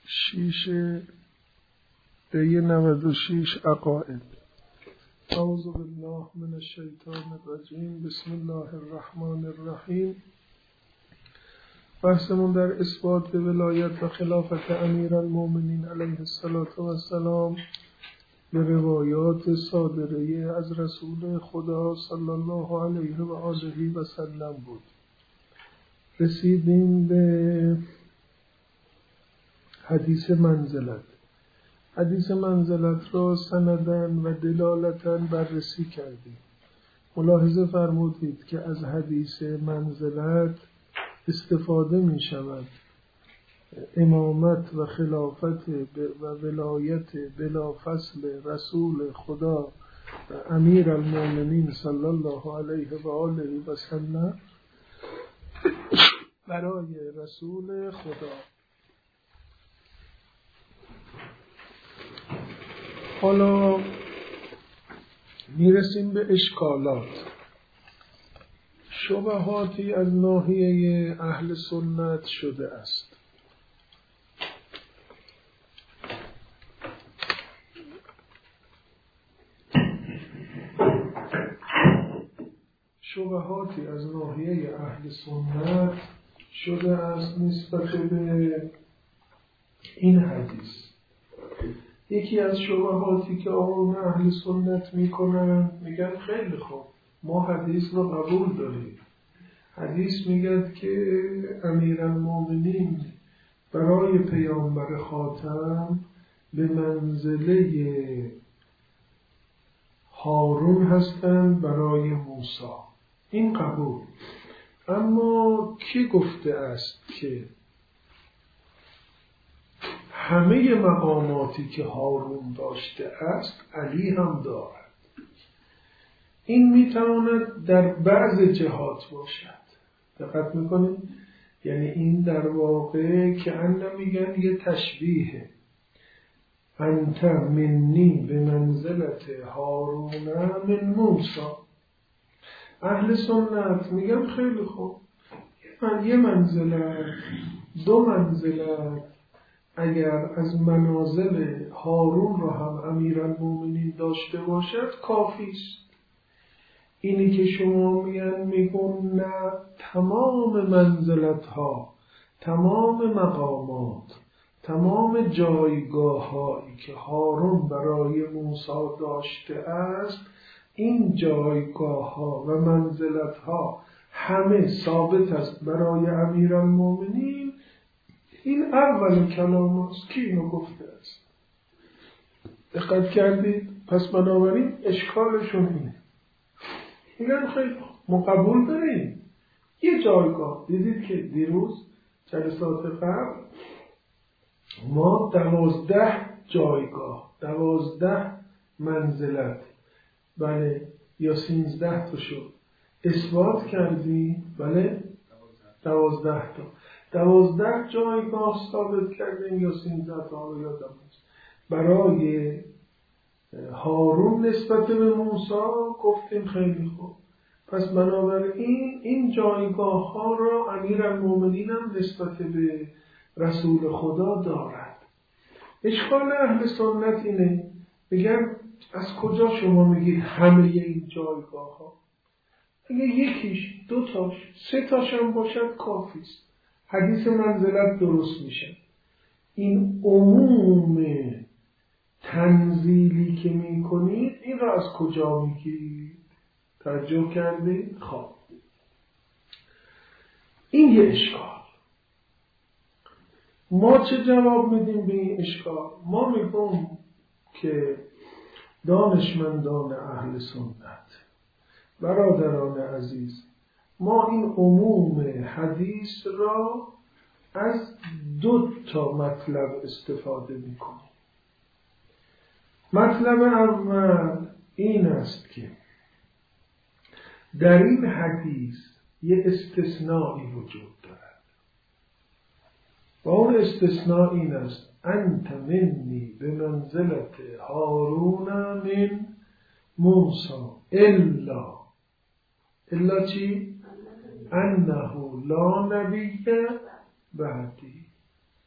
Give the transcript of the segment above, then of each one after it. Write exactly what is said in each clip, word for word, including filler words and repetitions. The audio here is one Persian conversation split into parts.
شیش دی نود و شیش عقائد. اعوذ بالله من الشیطان الرجیم. بسم الله الرحمن الرحیم. بحثمون در اثبات ولایت و خلافت امیرالمومنین علیه السلام به روایات صادره از رسول خدا صلی الله علیه و آله و سلم بود. رسیدیم به حدیث منزلت. حدیث منزلت را سندن و دلالتاً بررسی کردیم. ملاحظه فرمودید که از حدیث منزلت استفاده می شود امامت و خلافت و ولایت بلا فصل رسول خدا و امیر المؤمنین صلی الله علیه و آله و سلم برای رسول خدا. حالا میرسیم به اشکالات. شبهاتی از ناحیه اهل سنت شده است. شبهاتی از ناحیه اهل سنت شده است نسبت به این حدیث. یکی از شبهاتی که آقایون اهل سنت میکنن، میگن خیلی خوب ما حدیث رو قبول داریم. حدیث میگه که امیرالمومنین برای پیامبر خاتم به منزله هارون هستند برای موسی. این قبول. اما کی گفته است که همه مقاماتی که هارون داشته است علی هم دارد؟ این میتواند در بعض جهات باشد. دقت میکنید؟ یعنی این در واقع که ان میگن یه تشبیه. انت منی به منزلت هارون من موسی. اهل سنت میگن خیلی خوب، یه منزلت دو منزلت اگر از منازل هارون را هم امیرالمومنین داشته باشد کافی است. اینی که شما میگن میگن نه، تمام منزلت ها، تمام مقامات، تمام جایگاه هایی که هارون برای موسی داشته است، این جایگاه ها و منزلت ها همه ثابت است برای امیرالمومنین. این اول کلام است. کی اینو گفته است؟ دقت کردید؟ پس بنابراین اشکالشون اینه. میگن خیلی ما قبول داریم یه جایگاه. دیدید که دیروز جلسات قبل ما دوازده جایگاه، دوازده منزلت، بله یا سینزده تا شد، اثبات کردیم. بله دوازده تا دوازده جایگاه ثابت کردیم یا سینزده تا رو یادم نیست. برای هارون نسبت به موسی گفتیم خیلی خوب. پس بنابراین این جایگاه ها را امیرالمومنین هم نسبت به رسول خدا دارد. اشکال اهل سنت اینه، میگن از کجا شما میگید همه این جایگاه ها؟ اگه یکیش، دو تاش، سه تاش هم باشد کافی است. حدیث منزلت درست میشه. این عموم تنزیلی که میکنید این را از کجا میگیرید؟ توجه کردید؟ خب این یه اشکال. ما چه جواب میدیم به این اشکال؟ ما میگم که دانشمندان اهل سنت، برادران عزیز، ما این عموم حدیث را از دو تا مطلب استفاده میکنیم. مطلب اول این است که در این حدیث یه استثنایی وجود دارد و اون استثناء این است: انت منی به منزلت هارون من موسی الا الا چی؟ انه لا نبی بعدی.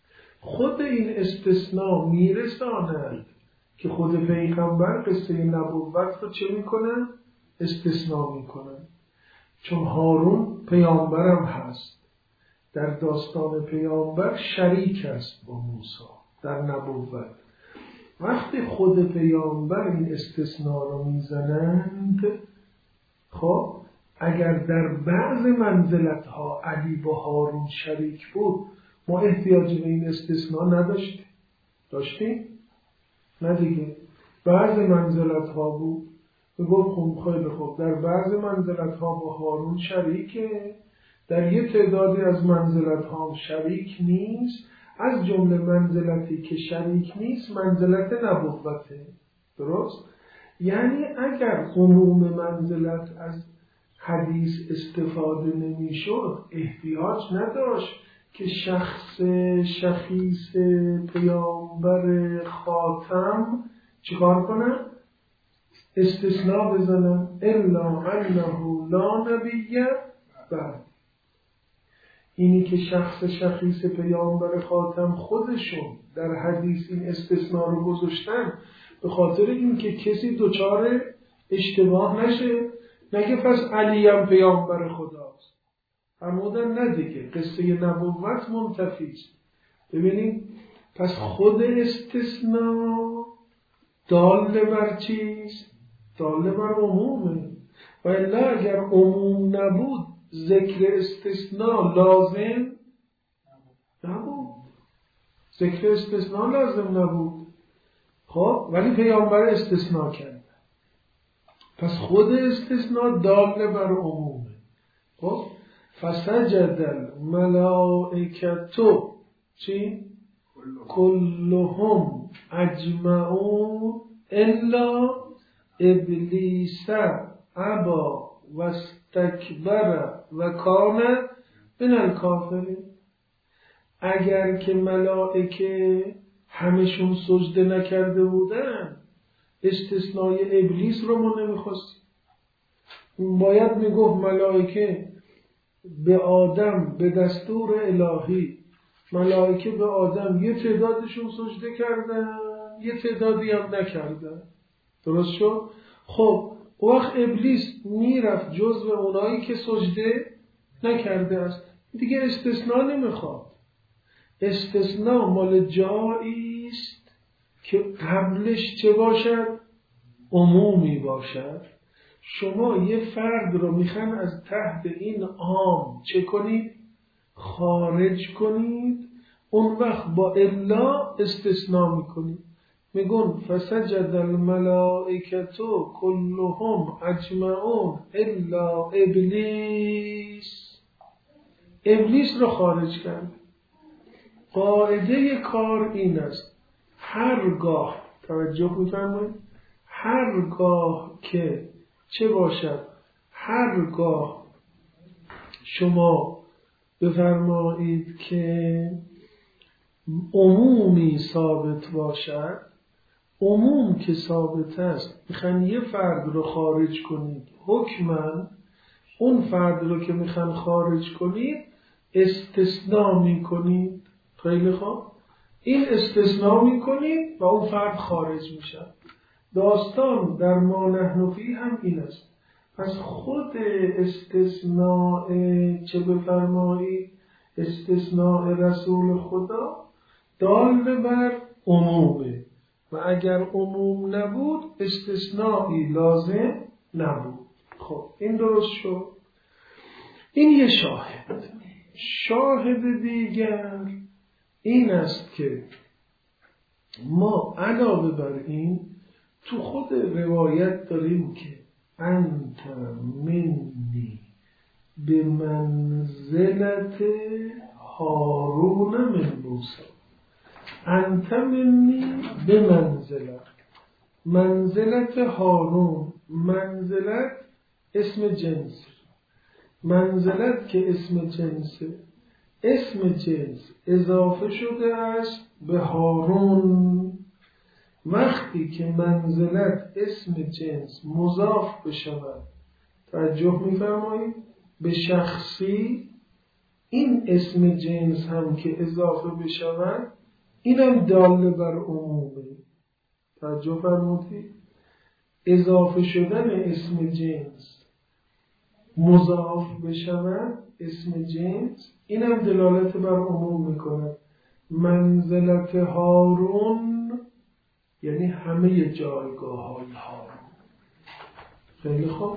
خود این استثناء میرساند که خود پیغمبر قصه نبوت رو چه میکنن؟ استثناء میکنن. چون هارون پیامبرم هست، در داستان پیامبر شریک است با موسی در نبوت. وقتی خود پیامبر این استثناء رو میزنند، خب اگر در بعض منزلت ها علی با هارون شریک بود، ما احتیاجی به این استثناء نداشتیم. داشتیم؟ نه دیگه. بعض منزلت ها بود، بگو خب خیلی خوب، در بعض منزلت ها با هارون شریکه، در یه تعدادی از منزلت ها شریک نیست. از جمله منزلتی که شریک نیست منزلت نبوته. درست؟ یعنی اگر عموم منزلت از حدیث استفاده نمیشد، احتیاج نداشت که شخص شخیص پیامبر خاتم چیکار کنن؟ استثناء بزنن. الا انه لا نبی بعد. اینی که شخص شخیص پیامبر خاتم خودشون در حدیث این استثناء رو گذاشتن به خاطر اینکه کسی دچار اشتباه نشه، نگه پس علی هم پیامبر خداست. فرمودن نه دیگه، قصه نبوت منتفی است. ببینید پس خود استثناء دال بر چیست؟ دال بر عمومه. و الا اگر عموم نبود ذکر استثناء لازم نبود. ذکر استثناء لازم نبود. خب ولی پیامبر استثناء کرد. پس خود استثناء دال بر عمومه. خب فسجد الملائکتو چی؟ کلهم اجمعون الا ابلیس ابا و استکبر و کان من الکافرین. اگر که ملائکه همشون سجده نکرده بودن، استثنای ابلیس رو ما نمیخواستیم. باید میگفت ملائکه به آدم به دستور الهی، ملائکه به آدم یه تعدادشون سجده کردن، یه تعدادی هم نکردن. درست شد؟ خب وقت ابلیس میرفت جزو اونایی که سجده نکرده است، دیگه استثناء نمیخواد. استثناء مال جایی است که قبلش چه باشد؟ عمومی باشد. شما یه فرد رو میخوان از تحت این عام چه کنید؟ خارج کنید. اون وقت با الا استثناء میکنید. میگون فسجد الملائکتو کلهم اجمعون الا ابلیس. ابلیس رو خارج کرد. قاعده کار این است، هرگاه توجه میفرمایید، هرگاه که چه باشد، هرگاه شما بفرمایید که عمومی ثابت باشد، عموم که ثابت است، میخوان یه فرد رو خارج کنید حکماً، اون فرد رو که میخوان خارج کنید استثناء میکنید. خیلی خوب، این استثناء میکنید و اون فرد خارج میشه. داستان در ما نحن فی هم این است. پس خود استثناء چه بفرمایید، استثناء رسول خدا دال بر عمومه و اگر عموم نبود استثنائی لازم نبود. خب این درست شد. این یه شاهد. شاهد دیگر این است که ما علاوه بر این تو خود روایت داریم که انت منی به منزلت هارون من موسی. انت منی به منزلت، منزلت هارون، منزلت اسم جنس، منزلت که اسم جنسه، اسم جنس اضافه شده است به هارون. وقتی که منزلت اسم جنس مضاف بشود، توجه می‌فرمایید، به شخصی، این اسم جنس هم که اضافه بشود اینم داله بر عمومه. توجه فرمودید؟ اضافه شدن اسم جنس مضاف بشود اسم جنس، اینم دلالت بر عموم میکنه. منزلت هارون یعنی همه جایگاه های هارون. خیلی خوب،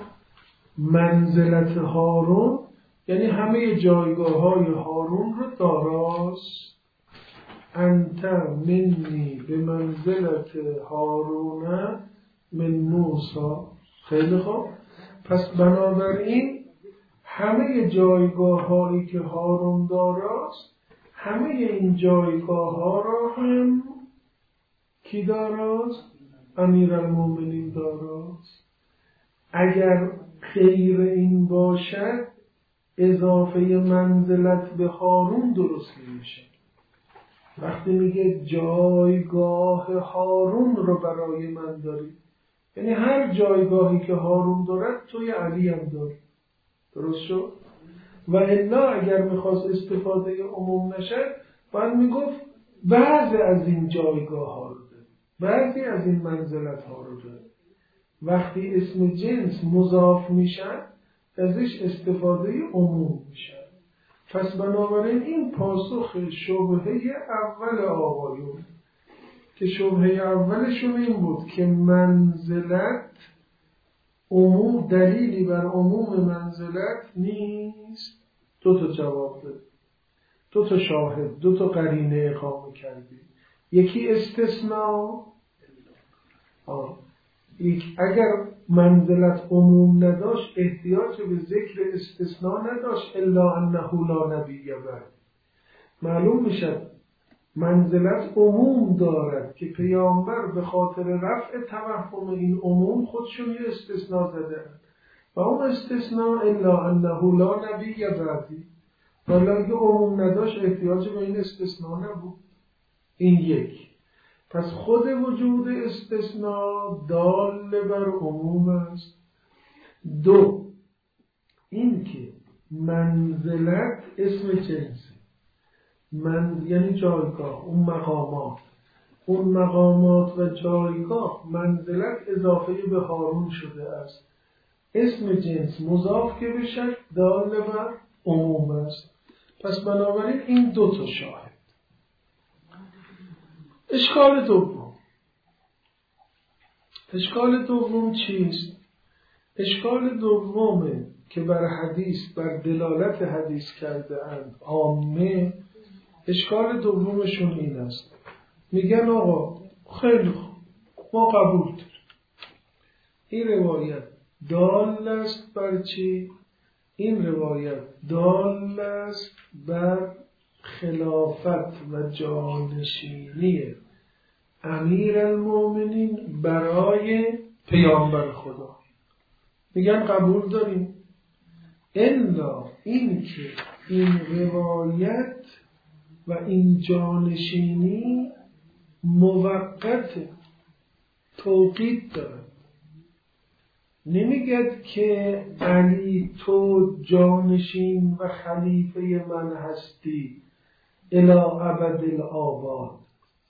منزلت هارون یعنی همه جایگاه های هارون رو داراست. انت منی به منزلت هارون من موسی. خیلی خوب، پس بنابراین همه جایگاه هایی که هارون داراست، همه این جایگاه ها را هم کی داراست؟ امیرالمومنین داراست. اگر غیر این باشد اضافه منزلت به هارون درست نمیشه. وقتی میگه جایگاه هارون رو برای من داری، یعنی هر جایگاهی که هارون دارد توی علی هم داری. درست شد؟ و الا اگر میخواست استفاده عموم نشد باید میگفت بعضی از این جایگاه ها رو داری، بعضی از این منزلت ها رو داری. وقتی اسم جنس مضاف میشن ازش استفاده عموم میشن. پس بنابراین این پاسخ شبهه اول آقایون که شبهه اولشون این بود که منزلت عموم دلیلی بر عموم منزلت نیست. دو تا جواب داد، دو تا شاهد، دو تا قرینه اقامه کردی. یکی استثناء، آه. یک اگر منزلت عموم نداشت احتیاج به ذکر استثناء نداشت. الا انه لا نبی بعد. معلوم میشد منزلت عموم دارد که پیامبر به خاطر رفع توهم این عموم خودشون یه استثناء زده و اون استثناء الا انه لا نبی بعدی. ولی اگه عموم نداشت احتیاج به این استثناء نبود. این یک. پس خود وجود استثناء دال بر عموم است. دو، این که منزلت اسم جنسه، من یعنی جایگاه، اون مقامات، اون مقامات و جایگاه منزلت اضافه به هارون شده است. اسم جنس مضاف که بشه دال بر عموم است. پس بنابراین این دو تا شاهد. اشکال دوم، اشکال دوم چیست؟ اشکال دومه که بر حدیث، بر دلالت حدیث کرده اند عامه. اشکال دومشون این است، میگن آقا خیلی خوب، ما قبول داریم این روایت دال است بر چی؟ این روایت دال است بر خلافت و جانشینی امیرالمومنین برای پیامبر خدا. میگن قبول داریم، الا این که این روایت و این جانشینی موقت توقیت دارد. نمیگد که علی تو جانشین و خلیفه من هستی الی ابد الآباد.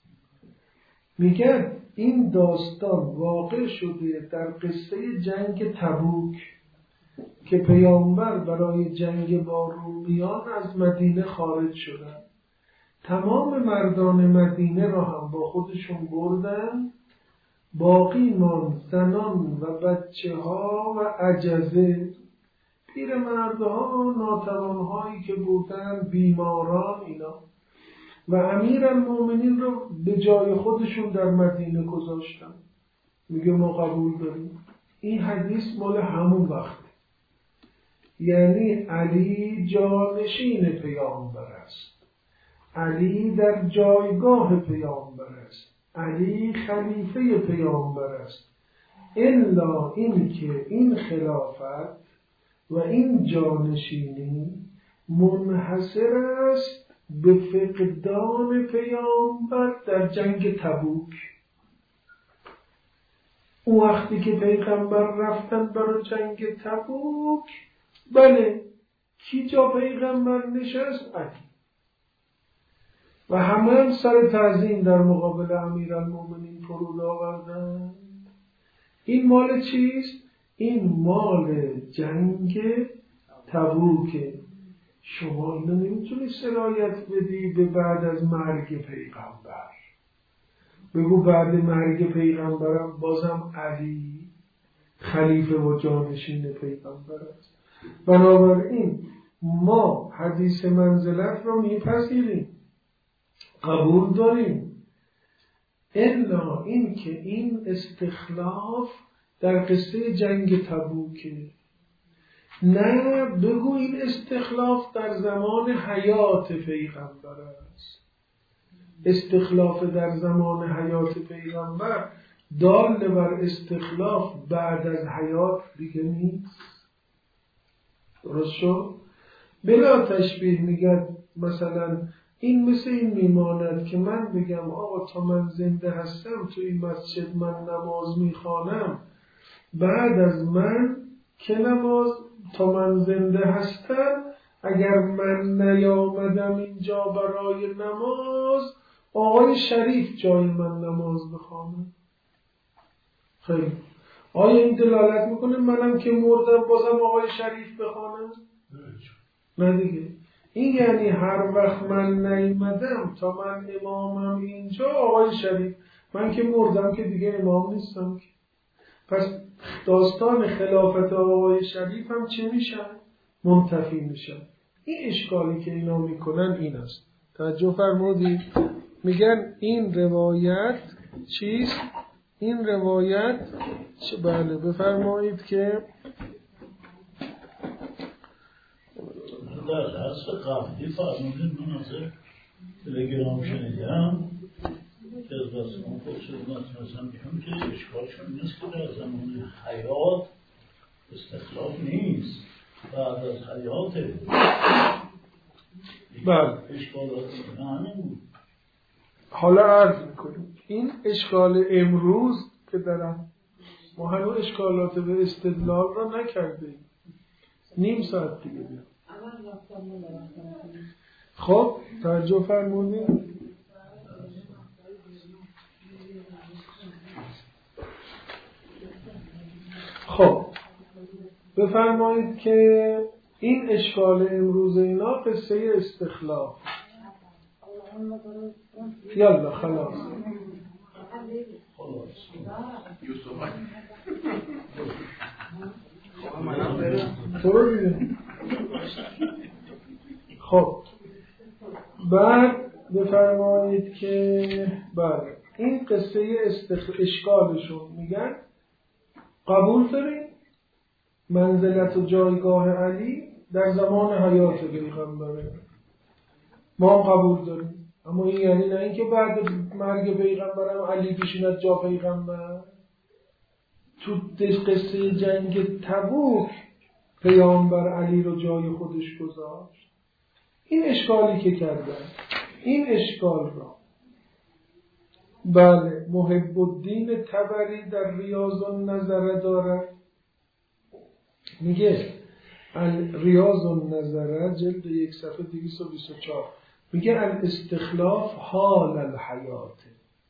میگد این داستان واقع شده در قصه جنگ تبوک که پیامبر برای جنگ با رومیان از مدینه خارج شدند. تمام مردان مدینه را هم با خودشون بردن، باقی ماند زنان و بچه ها و عجزه، پیر مردها، ناتوان هایی که بودن، بیماران اینا، و امیرالمومنین رو به جای خودشون در مدینه گذاشتن. میگه ما قبول داریم. این حدیث مال همون وقت، یعنی علی جانشین پیامبر است، علی در جایگاه پیامبر است، علی خلیفه پیامبر است. الا این که این خلافت و این جانشینی منحصر است به فقدان پیامبر در جنگ تبوک. اون وقتی که پیغمبر رفتن برای جنگ تبوک، بله، کی جا پیغمبر نشست؟ علی. و همه هم سر تعظیم در مقابل امیرالمومنین فرود آوردند. این مال چیست؟ این مال جنگ تبوکه. شما اینو نمیتونی سرایت بدی به بعد از مرگ پیغمبر. بگو بعد مرگ پیغمبرم بازم علی خلیفه و جانشین پیغمبر است. بنابراین ما حدیث منزلت رو میپذیریم، قبول داریم، الا این که این استخلاف در قصه جنگ تبوکه. نه بگو این استخلاف در زمان حیات پیغمبر است. استخلاف در زمان حیات پیغمبر دال بر استخلاف بعد از حیات دیگه نیست. درست شد؟ بلا تشبیه میگن مثلا این مثل این میماند که من بگم آقا تا من زنده هستم تو این مسجد من نماز میخوانم، بعد از من که نماز تا من زنده هستم اگر من نیامدم اینجا برای نماز آقای شریف جای من نماز بخوانه. خیلی آیا این دلالت میکنه منم که مردم بازم آقای شریف بخوانم؟ نه دیگه. این یعنی هر وقت من نیامدم تا من امامم اینجا آقای شریف، من که مردم که دیگه امام نیستم. پس داستان خلافت آقای شریف هم چه میشن؟ منتفی میشن. این اشکالی که اینا میکنن این است. توجه فرمودید؟ میگن این روایت چیست؟ این روایت بله بفرمایید که در درس قبلی فرمودید من از تلگرام شنیدم که از بسیار خود شدنات مثلا میگم که اشکالشون نیست که در زمان حیات استخلاف نیست، بعد از حیاته. بله اشکالات همین بود. حالا عرض میکنیم این اشکال امروز که دارم ما هنوز اشکالات به استدلال را نکرده ایم. نیم ساعت دیگه بیم. خب توجه فرمونید. خب بفرمایید که این اشکال امروز اینا قصه استخلاف. یالا خلاص تو رو بیدیم. خب بعد بفرمایید که بله این قصه استخ... اشکالشون میگن قبول داریم منزلت و جایگاه علی در زمان حیات پیغمبره، ما قبول داریم. اما این یعنی نه اینکه بعد مرگ پیغمبرم علی بشیند جا پیغمبر. تو قصه جنگ تبوک پیامبر علی رو جای خودش گذاشت. این اشکالی که کردن این اشکال را بله محب الدین طبری در ریاض النظر دارد. میگه ریاض النظر جلد یک صفحه دویست و بیست و چهار میگه الاستخلاف حال الحیات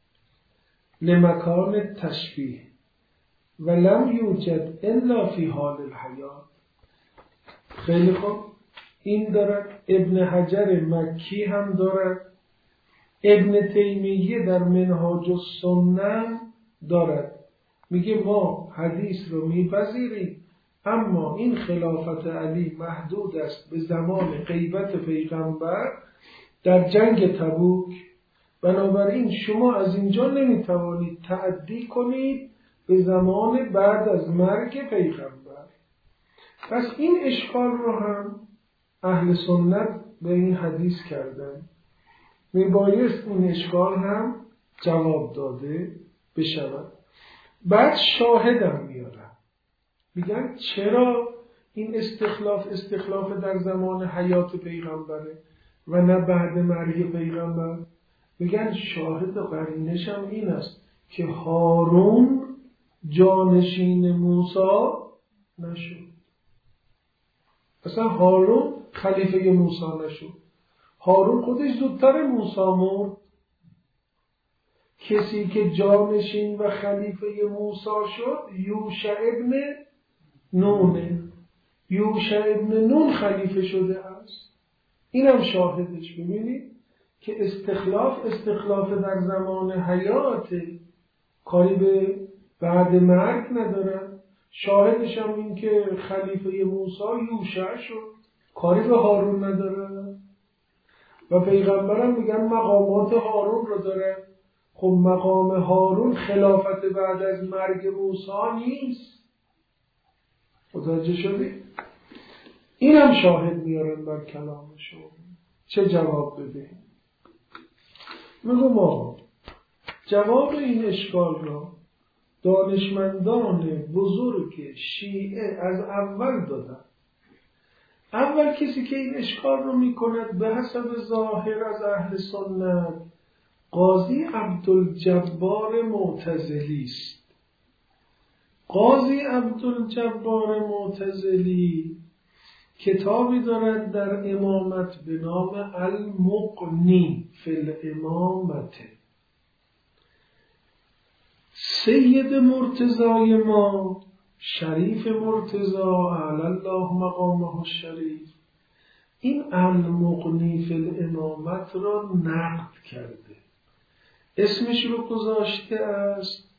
لمکان تشبیه ولم یوجد الا فی حال الحیات. خیلی خوب این دارد. ابن حجر مکی هم دارد. ابن تیمیه در منهاج السنن دارد. میگه ما حدیث رو میپذیریم اما این خلافت علی محدود است به زمان غیبت پیغمبر در جنگ تبوک. بنابراین شما از اینجا نمیتوانید تعدی کنید به زمان بعد از مرگ پیغمبر. پس این اشکال رو هم اهل سنت به این حدیث کردن. میبایست این اشکال هم جواب داده بشود. بعد شاهدم میارن میگن چرا این استخلاف استخلاف در زمان حیات پیغمبره و نه بعد مرگ پیغمبر. میگن شاهد و قرینش هم این است که هارون جانشین موسی نشد. اصلا هارون خلیفه موسی نشد. هارون خودش زودتر موسی مرد. کسی که جانشین و خلیفه موسی شد یوشع ابن نونه. یوشع ابن نون خلیفه شده است. اینم شاهدش. ببینید که استخلاف استخلاف در زمان حیات، کاری به بعد مرگ ندارن. شاهدش هم این که خلیفه موسی یوشع شد، کاری به هارون ندارن. و پیغمبرم میگن مقامات هارون رو داره. خب مقام هارون خلافت بعد از مرگ موسی نیست. متوجه شدی؟ اینم شاهد میارن بر کلامشون. چه جواب بده؟ میگم ما جواب این اشکال را دانشمندان بزرگ شیعه از اول دادن. اول کسی که این اشکال رو میکند به حسب ظاهر از اهل سنت قاضی عبدالجبار معتزلی است. قاضی عبدالجبار معتزلی کتابی دارد در امامت به نام المغنی فی الامامت. سید مرتضای ما شریف مرتضا اعلی الله مقامه الشریف این المغنی فی الامامت را نقد کرده. اسمش رو گذاشته است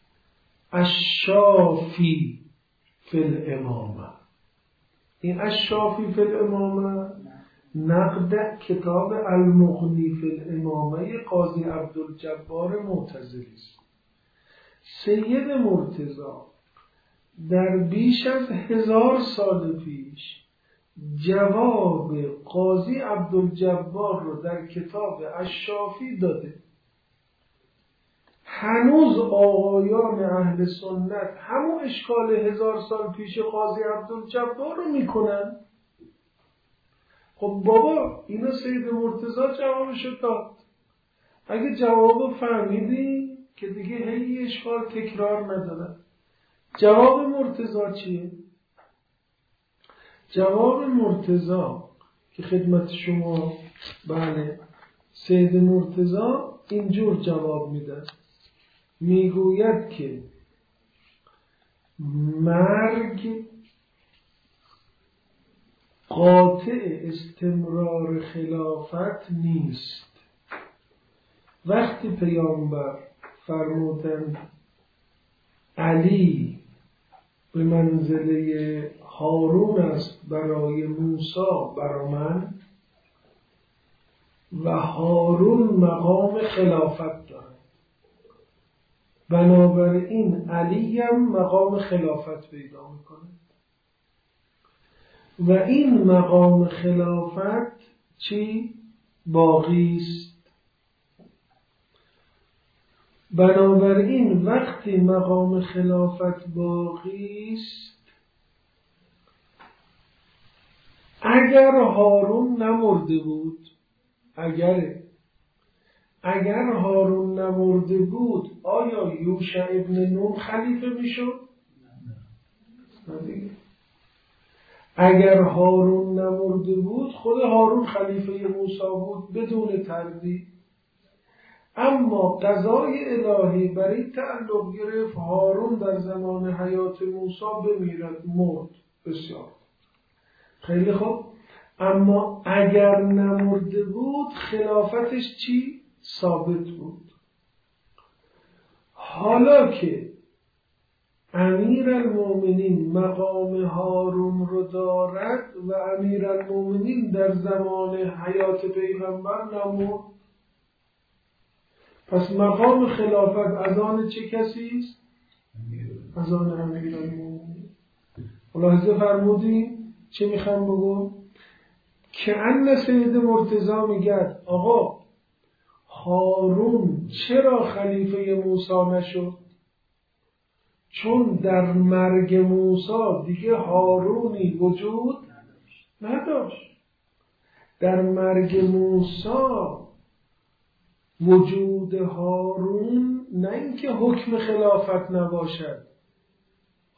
الشافی فی الامامه. این الشافی فی الامامه نقد کتاب المغنی فی الامامه قاضی عبدالجبار معتزلی است. سید مرتضا در بیش از هزار سال پیش جواب قاضی عبدالجبار رو در کتاب الشافی داده. هنوز آقایان اهل سنت همون اشکال هزار سال پیش قاضی عبدالجبار رو میکنن. خب بابا اینا سید مرتضی جوابشو داد. اگه جوابو فهمیدی که دیگه هی اشکال تکرار نداره. جواب مرتضی چیه؟ جواب مرتضی که خدمت شما بله سید مرتضی اینجور جواب میده. میگوید که مرگ قاطع استمرار خلافت نیست. وقتی پیامبر فرمودند علی به منزله هارون است برای موسی برای من و هارون مقام خلافت دارد، بنابراین علی هم مقام خلافت پیدا میکنه و این مقام خلافت چی؟ باقی است. بنابراین وقتی مقام خلافت باقی است، اگر هارون نمرده بود اگر اگر هارون نمرده بود آیا یوشع ابن نون خلیفه میشد؟ نه. اگر هارون نمرده بود خود هارون خلیفه موسی بود بدون تردید. اما قضای الهی برای تعلق گرفت هارون در زمان حیات موسی بمیرد، مرد. بسیار خیلی خوب. اما اگر نمرده بود خلافتش چی؟ ثابت بود. حالا که امیرالمومنین مقام هارون رو دارد و امیرالمومنین در زمان حیات پیغمبر نمرد، پس مقام خلافت از آن چه کسی است؟ از آن امیرالمومنین. ملاحظه فرمودیم چه میخوام بگم؟ که ان سید مرتضی میگه آقا هارون چرا خلیفه موسی نشد؟ چون در مرگ موسی دیگه هارونی وجود نداشت. در مرگ موسی وجود هارون نه اینکه حکم خلافت نباشد،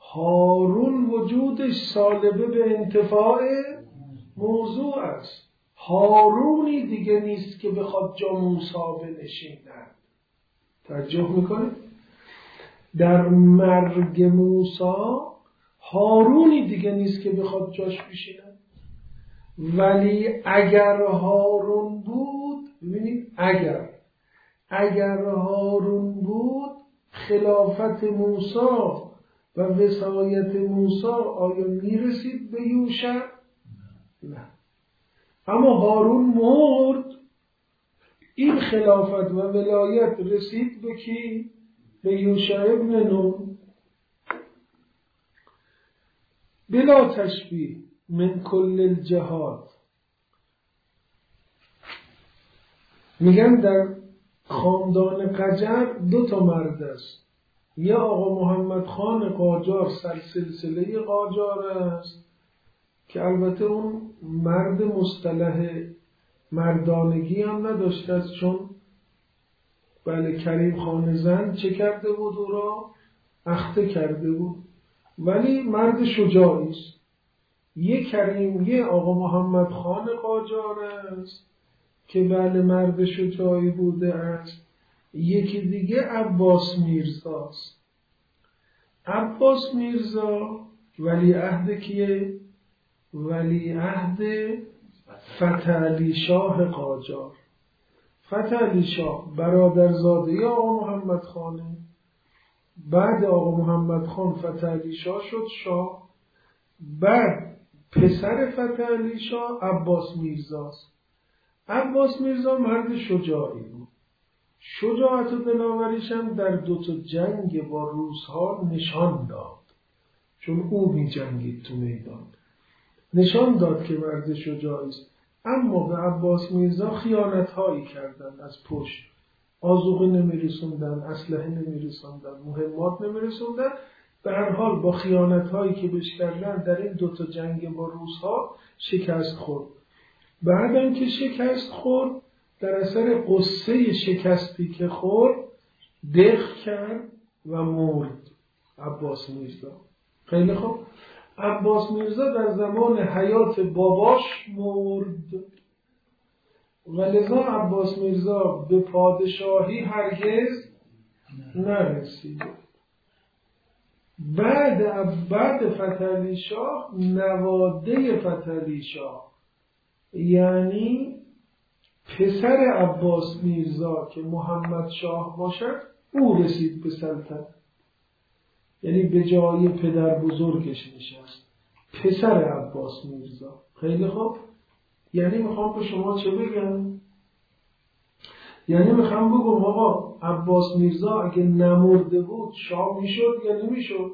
هارون وجودش سالبه به انتفاع موضوع است. هارونی دیگه نیست که بخواد جا موسی بنشیند. توجه میکنید؟ در مرگ موسی هارونی دیگه نیست که بخواد جاش بشینه. ولی اگر هارون بود، ببینید اگر اگر هارون بود خلافت موسی و وصایت موسی آیا میرسید به یوشع؟ نه. اما هارون مرد، این خلافت و ولایت رسید به کی؟ به یوشع ابن نون. بلا تشبیه من کل الجهات. میگن در خاندان قجر دو تا مرد است. یا آقا محمد خان قاجار سلسله قاجار است که البته اون مرد مصطلح مردانگی هم نداشته است، چون بله کریم خان زند چه کرده بود؟ او را اخته کرده بود، ولی مرد شجاعی است. یه کریم یه آقا محمد خان قاجار است که بله مرد شجاعی بوده است. یکی دیگه عباس میرزا است. عباس میرزا ولی عهد کیه؟ ولی عهد فتحعلی شاه قاجار. فتحعلی شاه برادرزاده آقا محمد خانه. بعد آقا محمد خان فتحعلی شاه شد شاه. بعد پسر فتحعلی شاه عباس میرزاست. عباس میرزا مرد شجاعی بود. شجاعت و دلاوریش هم در دو تا جنگ با روس‌ها نشان داد، چون او می جنگید تو میدان، نشان داد که مرد شجاعی است. اما به عباس میرزا خیانت هایی کردند از پشت. آذوقه نمی رسوندن، اسلحه نمی رسوندن، مهمات نمی رسوندن. به هر حال با خیانت هایی که بهش کردن در این دو تا جنگ با روس‌ها شکست خورد. بعدم که شکست خورد، در اثر قصه شکستی که خورد دق کرد و مرد عباس میرزا. خیلی خوب. عباس میرزا در زمان حیات باباش مرد و لذا عباس میرزا به پادشاهی هرگز نرسید. بعد بعد فتحعلی شاه نواده فتحعلی شاه یعنی پسر عباس میرزا که محمد شاه باشد او رسید به سلطنت، یعنی به جای پدر بزرگش نشست، پسر عباس میرزا. خیلی خوب. یعنی میخوام به شما چه بگم؟ یعنی میخوام بگم آقا عباس میرزا اگه نمرده بود شاه میشد یا نمیشد؟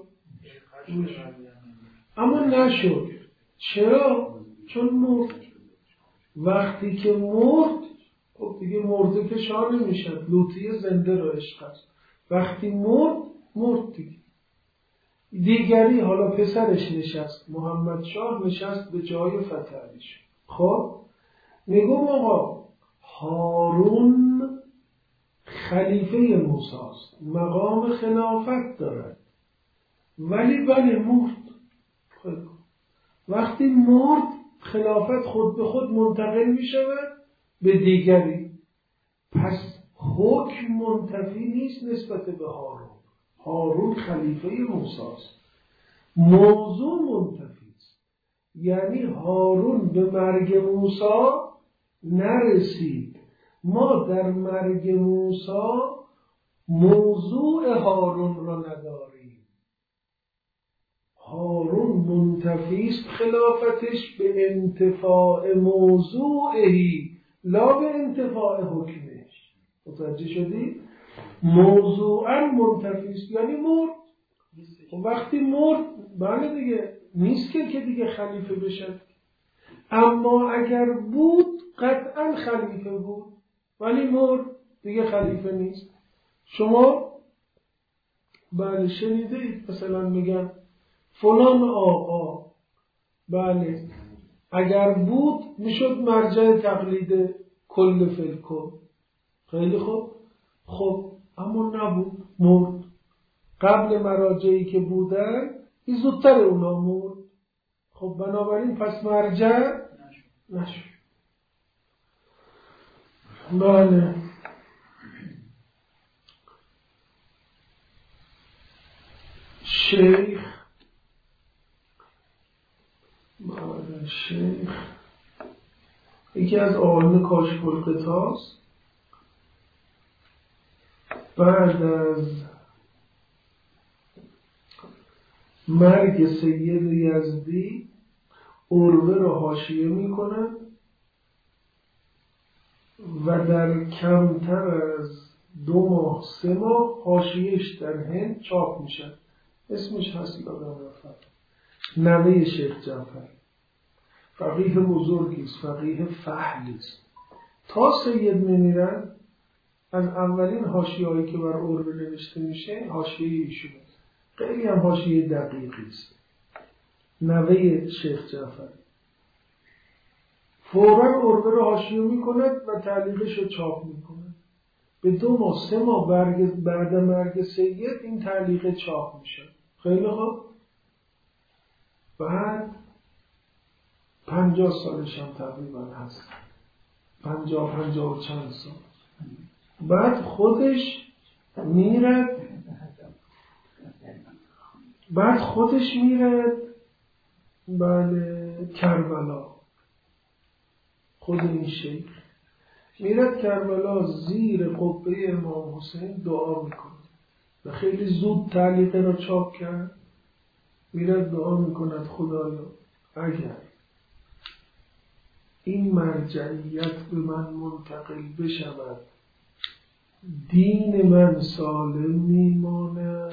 اما نشد. چرا؟ چون مرد. وقتی که مرد، خب دیگه مرده که شاه نمیشد، لوطی زنده رو عشق است. وقتی مرد مرد دیگه. دیگری حالا پسرش نشست، محمد شاه نشست به جای فتحعلی شاه. خب میگم آقا هارون خلیفه موسی است، مقام خلافت دارد، ولی بله مرد. خب وقتی مرد خلافت خود به خود منتقل می شود به دیگری. پس حکم منتفی نیست نسبت به هارون. هارون خلیفه موسی است. موضوع منتفی است. یعنی هارون به مرگ موسی نرسید. ما در مرگ موسی موضوع هارون را نداریم. هارون منتفی است خلافتش به انتفاع موضوعی لا به انتفاع حکمش. متوجه شدی؟ موضوعا منتفی است یعنی مرد. وقتی مرد بله دیگه نیست که که دیگه خلیفه بشد. اما اگر بود قطعا خلیفه بود، ولی مرد دیگه خلیفه نیست. شما بله شنیده اید مثلا میگن فلان آقا بله اگر بود میشد مرجع تقلید کل فلکو. خیلی خوب. خب اما نبود، مرد. قبل مراجعی که بودن این زودتر اونا مرد. خب بنابراین پس مرجع نشد. بله شیخ بله شیخ یکی از آقایون کاشف الغطاست. بعد از مرگ سید یزدی عروه رو حاشیه میکنن و در کمتر از دو ماه سه ماه حاشیه‌اش در هند چاپ میشن. اسمش هست یادم رفت، نوه شیخ جعفر، فقیه بزرگیست، فقیه فحلیست. تا سید میمیرن از اولین حاشیه‌هایی که بر عروه نوشته میشه حاشیه ایشونه، خیلی هم حاشیه دقیقیست، نوه شیخ جعفر. فوراً عروه رو حاشیه میکند و تعلیقش رو چاپ میکند. به دو ماه سه ماه بعد مرگ سید این تعلیق چاپ میشه. خیلی خوب. بعد پنجاه سالش هم تقریبا هست، پنجاه پنجاه و چند سال. بعد خودش میرد بعد خودش میرد بله کربلا. خود این شیخ میرد کربلا زیر قبه امام حسین دعا میکنه و خیلی زود تعلیقه را چاپ کرد. میرد دعا میکند خدایا اگر این مرجعیت به من منتقل بشود دین من سالم میماند،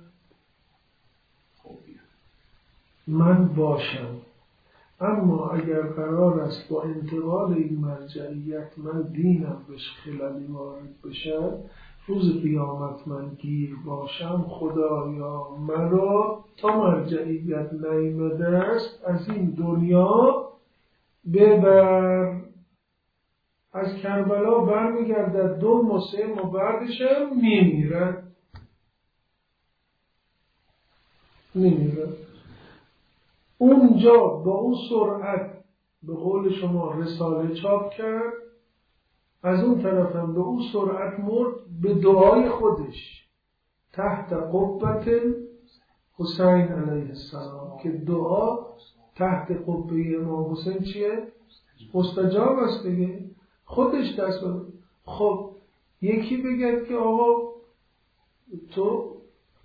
من باشم. اما اگر قرار است با انتقال این مرجعیت من دینم بهش خلالی وارد بشه، روز قیامت من گیر باشم. خدایا مرا تا مرجعیت نیامده است از این دنیا ببر. از کربلا برمیگردد، دو ماه سه ماه بعدشم میمیرد میمیرد اونجا با اون سرعت به قول شما رساله چاپ کرد، از اون طرف هم به اون سرعت مرد به دعای خودش تحت قبت حسین علیه السلام، که دعا تحت قبه امام حسین چیه؟ مستجاب است دیگه. خودش دست بده. خب یکی بگه که آقا تو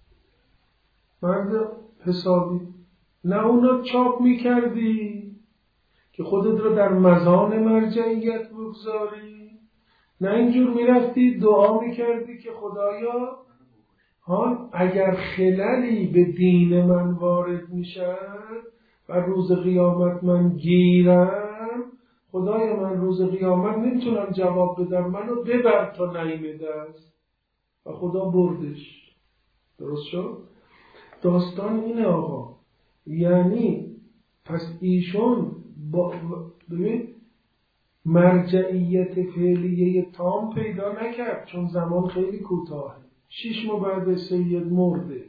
مرد حسابی، نه اونا چاپ میکردی که خودت رو در مزان مرجعیت بگذاری، نه اینجور میرفتی دعا میکردی که خدایا ها اگر خللی به دین من وارد میشد و روز قیامت من گیرم، خدای من روز قیامت نمیتونم جواب بدم، منو ببر تا نیمده است. و خدا بردش. درست شد؟ داستان اینه آقا. یعنی پس ایشون با ببین مرجعیت فعلیه تام پیدا نکرد، چون زمان خیلی کوتاهه، شش ماه بعد سید مرده،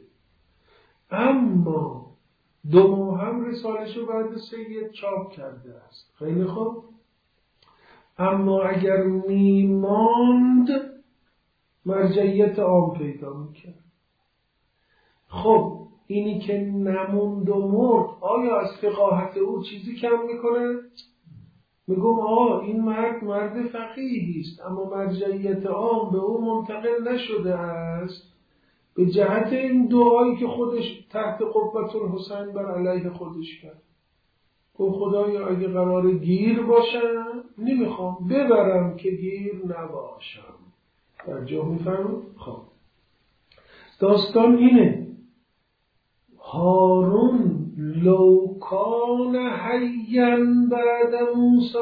اما دو ماه هم رسالشو بعد سید چاپ کرده است. خیلی خوب. اما اگر میماند مرجعیت عام پیدا میکرد. خب اینی که نموند و مرد آیا از فقاهت او چیزی کم میکنه؟ میگم آه این مرد مرد فقیهی است، اما مرجعیت عام به او منتقل نشده است به جهت این دعایی که خودش تحت قبة الحسین بر علیه خودش کرد. گفت خدایا اگه قرار گیر باشم نمیخوام، ببرم که گیر نباشم. در جا میفهمم؟ خب داستان اینه. هارون لو کان حیا بعد موسی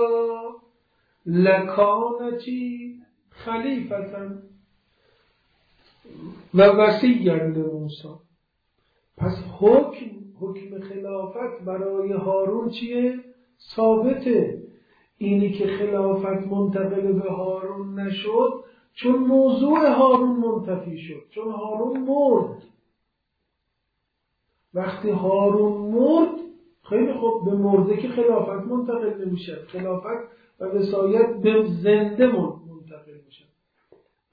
لکان چی خلیفتا و وصیا لموسی. پس حکم حکم خلافت برای هارون چیه؟ ثابته. اینی که خلافت منتقل به هارون نشد چون موضوع هارون منتفی شد، چون هارون مرد. وقتی هارون مرد خیلی خوب، به مرده که خلافت منتقل نمیشه، خلافت و وصایت به زنده منتقل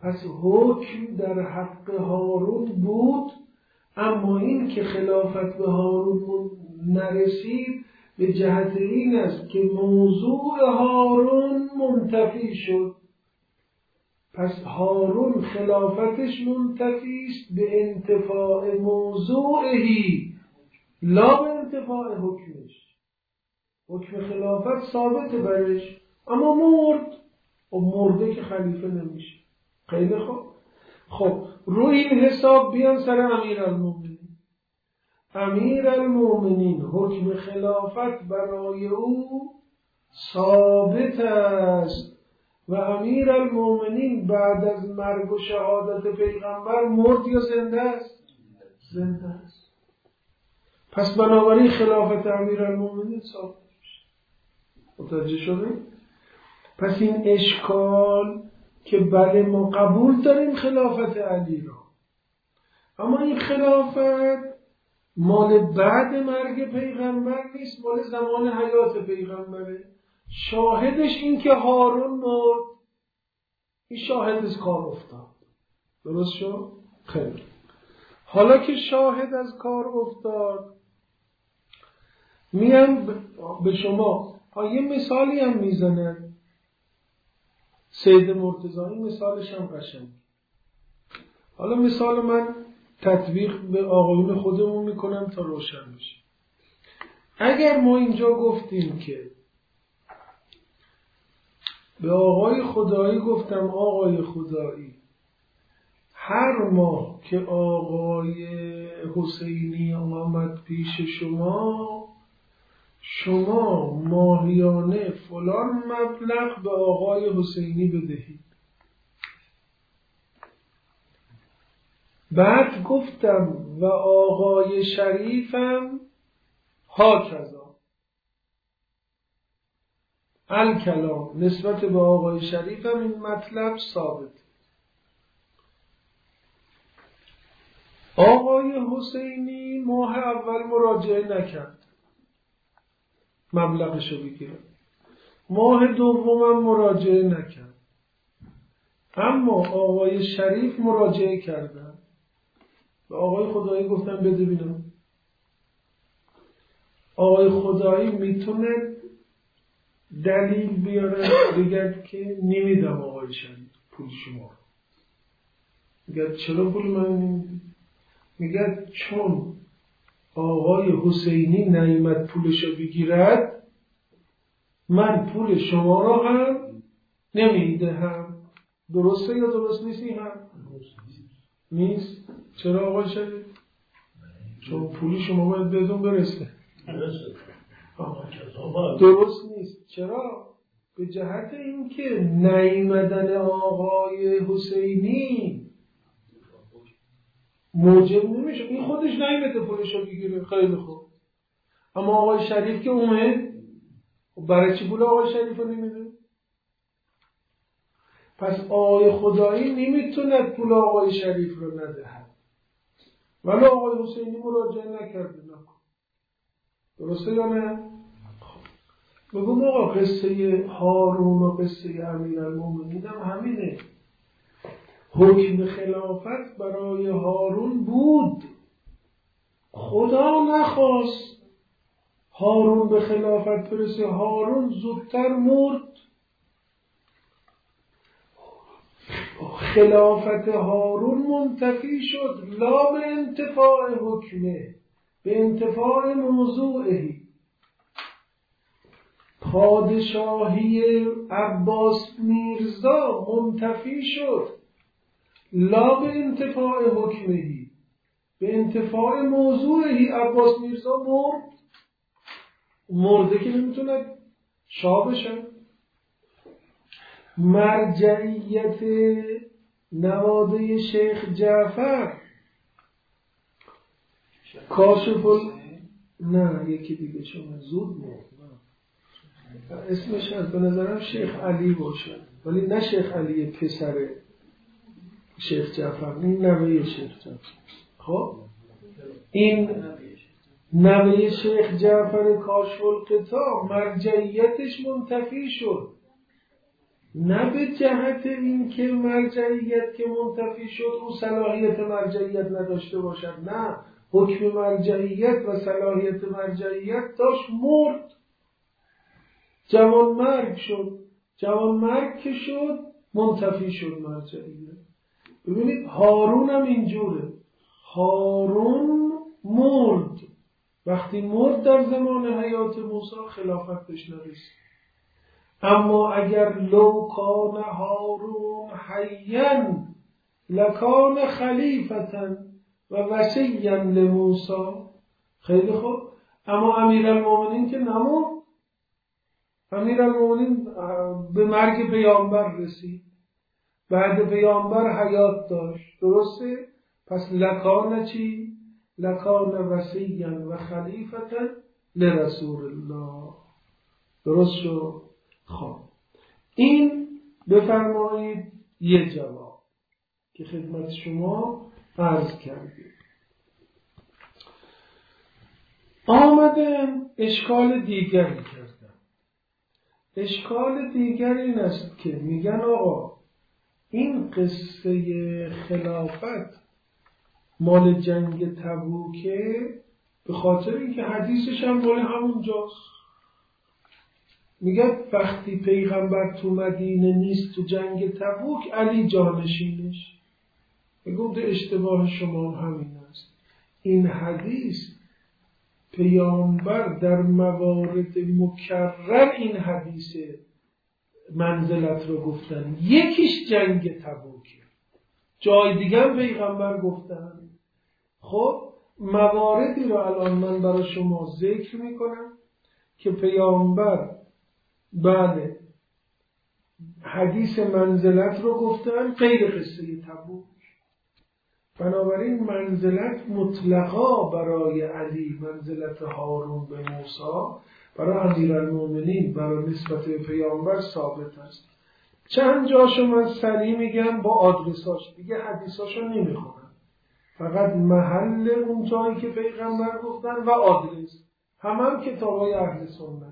پس حکم در حق هارون بود، اما این که خلافت به هارون نرسید به جهت این است که موضوع هارون منتفی شد. پس هارون خلافتش منتفی است به انتفاع موضوعی لا به انتفاع حکمش. حکم خلافت ثابت برش اما مرد، و مرده که خلیفه نمیشه. خیلی خوب. خب روی این حساب بیان سر امیرالمومنین. امیرالمومنین حکم خلافت برای او ثابت است و امیرالمومنین بعد از مرگ و شهادت پیغمبر مرد یا زنده است؟ زنده است. پس بنابراین خلافت امیرالمومنین ثابت میشه. متوجه شدید؟ پس این اشکال که بله ما قبول داریم خلافت علی را، اما این خلافت مال بعد مرگ پیغمبر نیست، مال زمان حیات پیغمبره. شاهدش این که هارون مرد، این شاهد از کار افتاد. درست شد؟ خیلی. حالا که شاهد از کار افتاد میان به شما یه مثالی هم میزنن سید مرتضی، این مثالش هم قشنگ. حالا مثال من تطبیق به آقایون خودمون میکنم تا روشن بشه. اگر ما اینجا گفتیم که به آقای خدایی گفتم آقای خدایی هر ماه که آقای حسینی آمد پیش شما، شما ماهیانه فلان مبلغ به آقای حسینی بدهید. بعد گفتم و آقای شریفم ها کذا. الکلام نسبت به آقای شریفم این مطلب ثابت. آقای حسینی ماه اول مراجعه نکرد مبلغشو بگیره، ماه دومم مراجعه نکرد، اما آقای شریف مراجعه کردن. به آقای خدایی گفتن بده بینم. آقای خدایی میتونه دلیل بیاره بگه که نمیدم آقای شریف پول شما. میگه چرا پول من نمیدی؟ میگه چون آقای حسینی نیامد پولشو بگیرد، من پول شما را هم نمیدهم. درسته یا درست نیستی؟ هم نیست. چرا آقای شریف؟ چون پولی شما باید بدون برسه. درست نیست. چرا؟ به جهت اینکه نیامدن آقای حسینی موجب نمیشه. این خودش نیامده پولشو بگیره، خیلی خوب. اما آقای شریف که اومد، برای چی پول آقای شریف رو نمیده؟ پس آقای خدایی نمیتونه پول آقای شریف رو ندهد، ولی آقای حسینی مراجعه نکرده. نکن. درسته یا نه؟ بگم آقا قصه هارون و قصه امیرالمومنین هم همینه. حکم خلافت برای هارون بود، خدا نخواست هارون به خلافت برسه. هارون زودتر مرد. خلافت هارون منتفی شد لا به انتفاع حکمه، به انتفاع موضوعی. پادشاهی عباس میرزا منتفی شد لا به انتفاع حکمهی، به انتفاع موضوعی. عباس میرزا مرد، مرده که نمیتونه شاه بشه. مرجعیت نواده شیخ جعفر کاشف ال... نه یکی دیگه شما زود مرد، اسمش از به نظرم شیخ علی باشه، ولی نه شیخ علی پسر شیخ جعفر، این نوه شیخ جعفر. خب این نوه شیخ جعفر کاشف القطاع مرجعیتش منتفی شد نه به جهت این که مرجعیت که منتفی شد او صلاحیت مرجعیت نداشته باشد، نه، حکم مرجعیت و صلاحیت مرجعیت داشت، مرد، جوان مرگ شد، جوان مرگ که شد منتفی شد مرجعیت. ببینید هارون هم اینجوره، هارون مرد، وقتی مرد در زمان حیات موسی خلافت بهش نرسید. اما اگر لو کان هارون حیا لکان خلیفة و وصیا لموسی، خیلی خوب، اما امیرالمومنین که نمرد، امیرالمومنین به مرگ پیامبر رسید، بعد پیامبر حیات داشت، درسته؟ پس لکان چی؟ لکان وصیا و خلیفة لرسول الله. درست شد؟ خب این بفرمایید یه جواب که خدمت شما عرض کردیم. آمدن اشکال دیگری کردن. اشکال دیگر این است که میگن آقا این قصه خلافت مال جنگ تبوکه، به خاطر اینکه حدیثش هم مال همون جاست. میگه وقتی پیغمبر تو مدینه نیست تو جنگ تبوک، علی جانشینش. میگه اشتباه شما همین است. این حدیث پیامبر در موارد مکرر این حدیث منزلت رو گفتن، یکیش جنگ تبوکه، جای دیگه هم پیغمبر گفتن. خب مواردی رو الان من برای شما ذکر میکنم که پیامبر بله حدیث منزلت رو گفتن غیر قصه تبوک. بنابراین منزلت مطلقا برای علی، منزلت هارون به موسی برای امیرالمومنین برای نسبت به پیامبر ثابت است. چند جاشو من سریع میگم با آدرساش، دیگه حدیثاشو نمیخونم، فقط محل اون جایی که پیغمبر گفتن و آدرس، هم هم کتابای اهل سنت.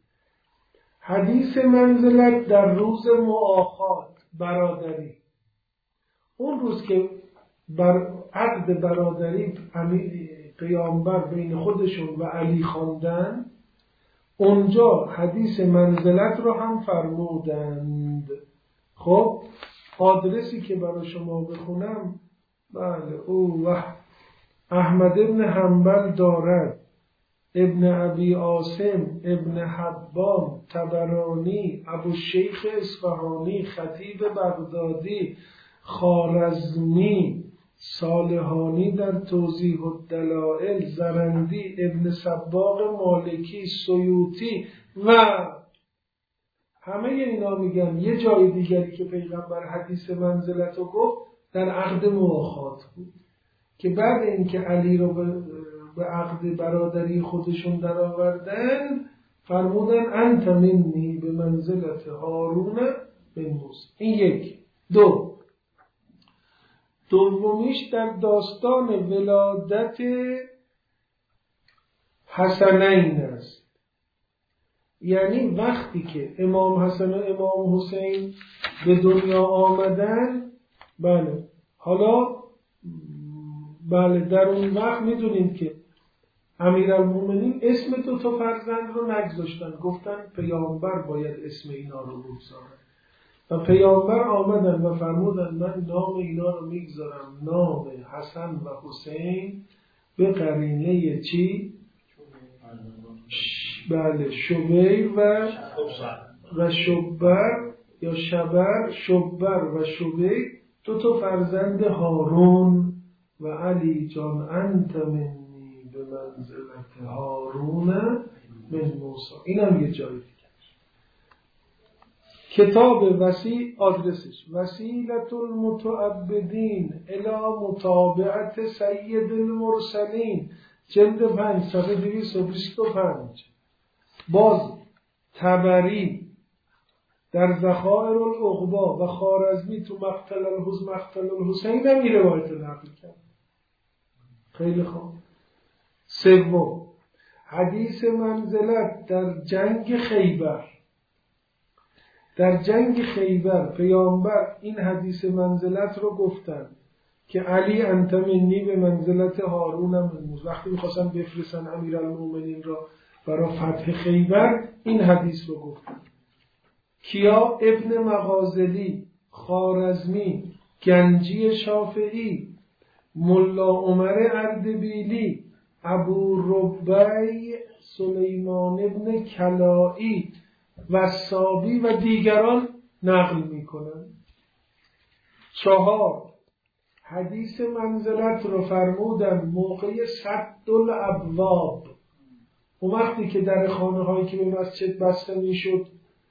حدیث منزلت در روز مؤاخات، برادری، اون روز که بر عقد برادری پیامبر بین خودشون و علی خواندن، اونجا حدیث منزلت رو هم فرمودند. خب آدرسی که برای شما بخونم، بله او و احمد ابن حنبل دارد، ابن ابی عاصم، ابن حبان، طبرانی، ابو شیخ اصفهانی، خطیب بغدادی، خوارزمی، صالحانی در توضیح الدلائل، زرندی، ابن سباق مالکی، سیوطی و همه اینا میگن یه جای دیگری که پیغمبر حدیث منزلت رو گفت در عقد مؤاخات بود که بعد اینکه علی رو به به عقد برادری خودشون در آوردن فرمودن انت منی به منزلت هارون بن موسی. این یک. دو دومیش در داستان ولادت حسنین است، یعنی وقتی که امام حسن و امام حسین به دنیا آمدن، بله حالا بله در اون وقت میدونیم که امیرالمومنین اسم دو تا فرزند رو نگذاشتن، گفتن پیامبر باید اسم اینا رو بگذاره و پیامبر آمدن و فرمودن من نام اینا رو میگذارم نام حسن و حسین به قرینه چی؟ بله شبیر و و شبر یا شبر، شبر و شبیر، دو تا فرزند هارون و علی جان انت منی به منزلت هارون من موسی. این هم یه جایی دیگه. کتاب وسیع آدرسش وسیلة المتعبدین الی متابعت سید المرسلین، جلد پنج صفحه دویست و بیست و پنج. باز طبری در ذخائر العقبا و خوارزمی تو مقتل الحسین مقتل الحسین هم این روایت نقل کرد. خیلی خوب. سوم حدیث منزلت در جنگ خیبر، در جنگ خیبر پیامبر این حدیث منزلت رو گفتن که علی انت منی به منزلت هارونم امروز. وقتی میخواستن بفرستن امیرالمومنین را برای فتح خیبر این حدیث رو گفتن. کیا؟ ابن مغازلی، خوارزمی، گنجی شافعی، ملا عمر اردبیلی، ابو ربیع سلیمان ابن کلائی وصابی و دیگران نقل میکنن. چهار، حدیث منزلت رو فرمودن موقع سد الابواب، اون وقتی که در خانه هایی که به مسجد بسته میشد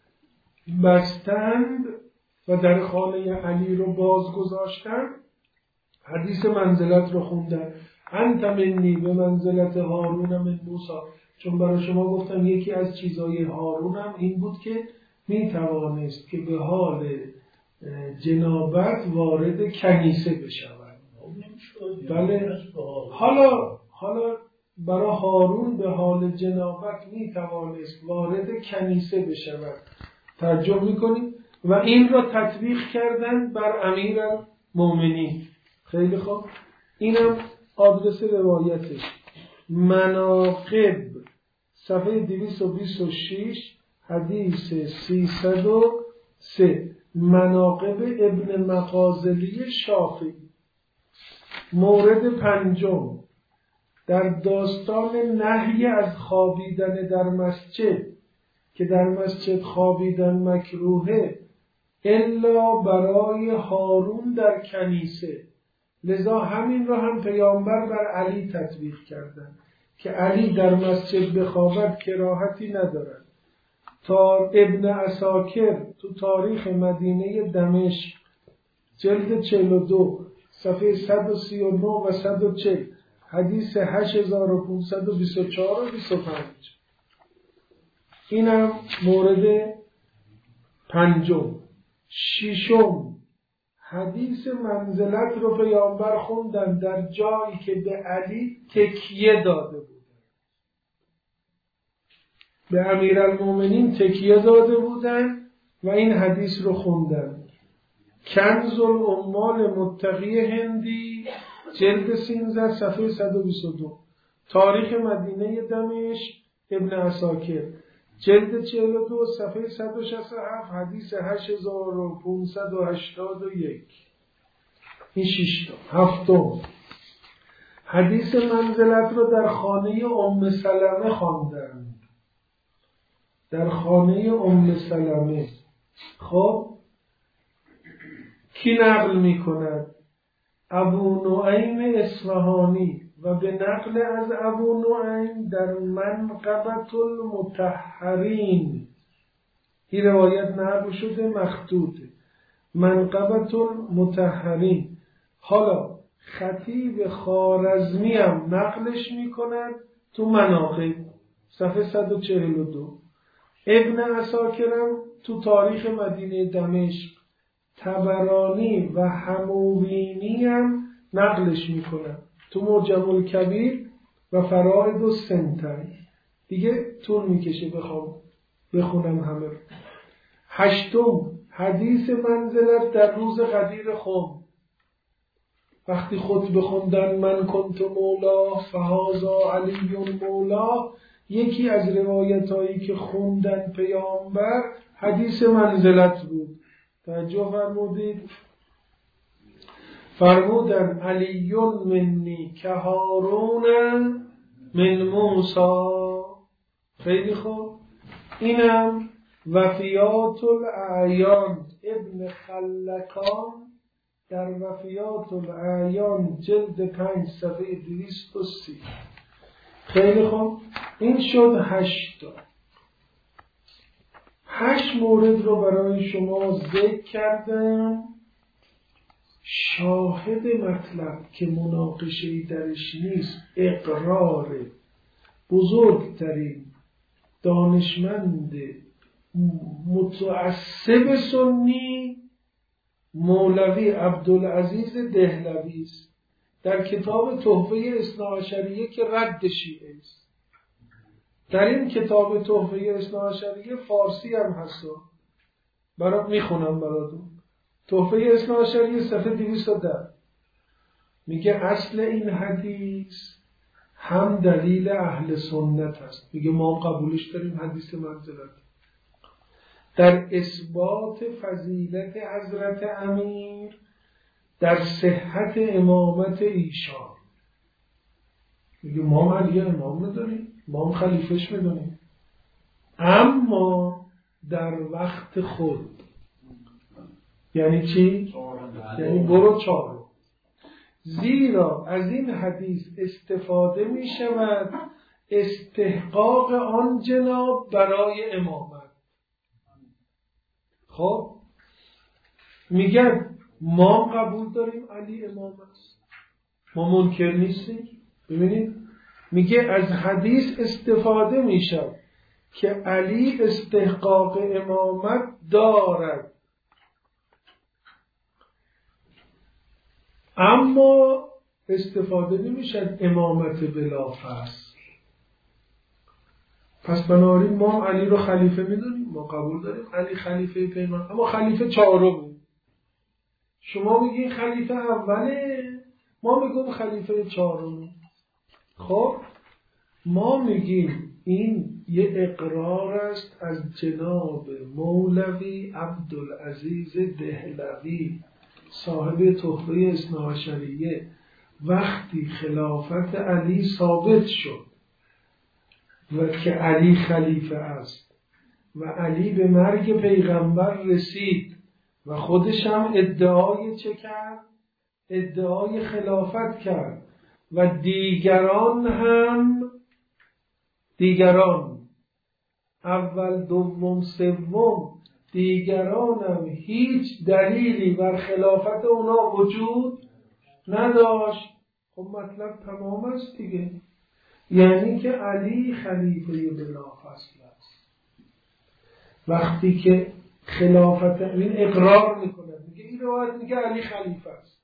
بستند و در خانه علی رو باز گذاشتن، حدیث منزلت رو خوندن. انت منی به منزلت هارون من موسی، چون برای شما گفتم یکی از چیزهای هارونم این بود که می توانست که به حال جنابت وارد کنیسه بشود. بله، حالا حالا برای هارون به حال جنابت می توانست وارد کنیسه بشود. ترجمه میکنید و این را تطبیق کردن بر امیرالمومنین. خیلی خوب، اینم آدرس روایتش. مناقب صفحه دویست و بیست و شش حدیث سیصد و سه. مناقب ابن مغازلی شافعی. مورد پنجم در داستان نهی از خوابیدن در مسجد که در مسجد خوابیدن مکروهه الا برای هارون در کنیسه. لذا همین را هم پیامبر بر علی تطبیق کردن که علی در مسجد بخوابد کراهتی ندارد. تا ابن عساکر تو تاریخ مدینه دمشق جلد چهل و دو صفحه صد و سی و نه و صد و چهل حدیث هشت هزار و پانصد و بیست و چهار و بیست و پنج. اینم مورد پنجم. ششم، حدیث منزلت رو پیامبر خوندن در جایی که به علی تکیه داده بودن، به امیرالمومنین تکیه داده بودن و این حدیث رو خوندن. کنز العمال متقی هندی جلد سیزده صفحه صد و بیست و دو. تاریخ مدینه دمشق ابن عساکر جلد چهل و دو صفحه صد و شصت و هفت حدیث هشت هزار و پانصد و هشتاد و یک. این شش تا. هفتم، حدیث منزلت رو در خانه ام سلمه خواندن. در خانه ام سلمه. خب کی نقل می کند؟ ابو نعیم اصفهانی و به نقل از ابو نعیم در منقبة المطهرین. این روایت نقل شده مخطوطه. منقبة المطهرین. حالا خطیب خوارزمی هم نقلش می کند تو مناقب صفحه صد و چهل و دو. ابن عساکرم تو تاریخ مدینه دمشق، طبرانی و هموینی هم نقلش می کند تو معجم الکبیر و فرائد السنتین. دیگه طول میکشه بخوام بخونم همه. هشتم، حدیث منزلت در روز غدیر خم، وقتی خود بخوندن من کنت مولا فهذا علی مولا، یکی از روایت هایی که خوندن پیامبر حدیث منزلت بود. توجه فرمودید؟ فرمودن علی منی که هارون من موسی. خیلی خوب. اینم وفیات الاعیان ابن خلکان در وفیات الاعیان جلد پنج صفحه دویست و سی. خیلی خوب. این شد هشت تا. هشت مورد رو برای شما ذکر کردم. شاهد مطلب که مناقشه‌ای درش نیست، اقرار بزرگترین دانشمند متعصب سنی مولوی عبدالعزیز دهلوی است در کتاب تحفه اثناعشریه که رد شیعه است. در این کتاب تحفه اثناعشریه فارسی هم هست. برات میخونم براتون. تحفه اثنا عشریه صفحه دویست و ده میگه اصل این حدیث هم دلیل اهل سنت هست. میگه ما هم قبولش داریم حدیث منزلت در اثبات فضیلت حضرت امیر در صحت امامت ایشان. میگه ما هم علی امام نداریم، ما هم خلیفش میدونیم، اما در وقت خود. یعنی چی؟ یعنی برو چارو. زیرا از این حدیث استفاده می شود استحقاق آن جناب برای امامت. خب میگن ما قبول داریم علی امام است، ما منکر نیستیم. ببینید میگه از حدیث استفاده می شود که علی استحقاق امامت دارد، اما استفاده نمیشد امامت بلا فصل. پس بنابراین ما علی رو خلیفه میدونیم، ما قبول داریم علی خلیفه پیغمبر، اما خلیفه چهارم. شما میگین خلیفه اوله، ما میگیم خلیفه چهارم. خب ما میگیم این یه اقرار است از جناب مولوی عبدالعزیز دهلوی صاحب تحفه اثنا عشریه وقتی خلافت علی ثابت شد و که علی خلیفه است و علی به مرگ پیغمبر رسید و خودش هم ادعای چه کرد؟ ادعای خلافت کرد و دیگران هم دیگران اول دوم سوم دیگران هم هیچ دلیلی بر خلافت اونا وجود نداشت. خب مطلب تمام است دیگه، یعنی که علی خلیفه بلافاصله است. وقتی که خلافت این اقرار میکنه، میگه این روایت میگه علی خلیفه است،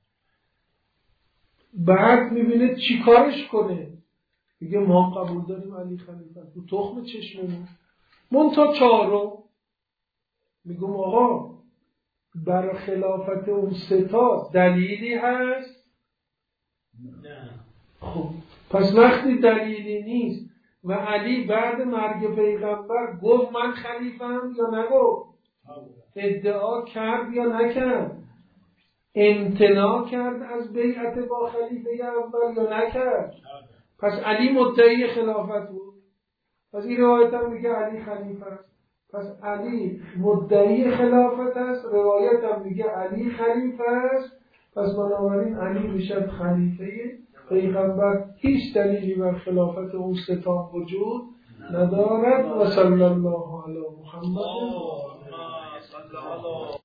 بعد میبینه چی کارش کنه، میگه ما قبول داریم علی خلیفه است. تو تخم چشممون منتها چهارم میگم آقا بر خلافت اون ستا دلیلی هست؟ نه. خب پس وقتی دلیلی نیست و علی بعد مرگ پیغمبر گفت من خلیفه‌ام یا نگفت؟ ادعا کرد یا نکرد؟ امتناع کرد از بیعت با خلیفه اول یا نکرد؟ پس علی مدعی خلافت بود. پس این روایت هم میگه علی خلیفه است. پس علی مدعی خلافت است، روایت هم میگه علی خلیفه است. پس بنابراین علی میشد خلیفه پیغمبر، هیچ دلیلی بر خلافت اون ستا وجود ندارد. و صلی الله علی محمد.